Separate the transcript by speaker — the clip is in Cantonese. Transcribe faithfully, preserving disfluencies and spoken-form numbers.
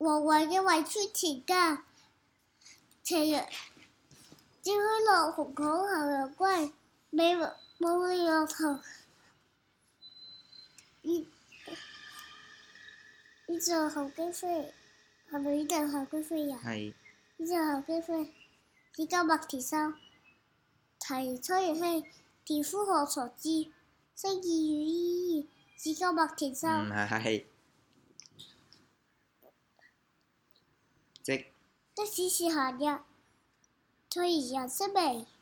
Speaker 1: 和為嘅為出田家，斜日照許落紅土後又歸，美冇去落頭。呢呢隻候機飛係咪呢隻候機飛呀？
Speaker 2: 係。
Speaker 1: 呢隻候機飛，只交白田收，提出熱氣，田夫何所知？星意與依依，只交白田收。
Speaker 2: 唔係。即
Speaker 1: 的士是閒日，退而人式微。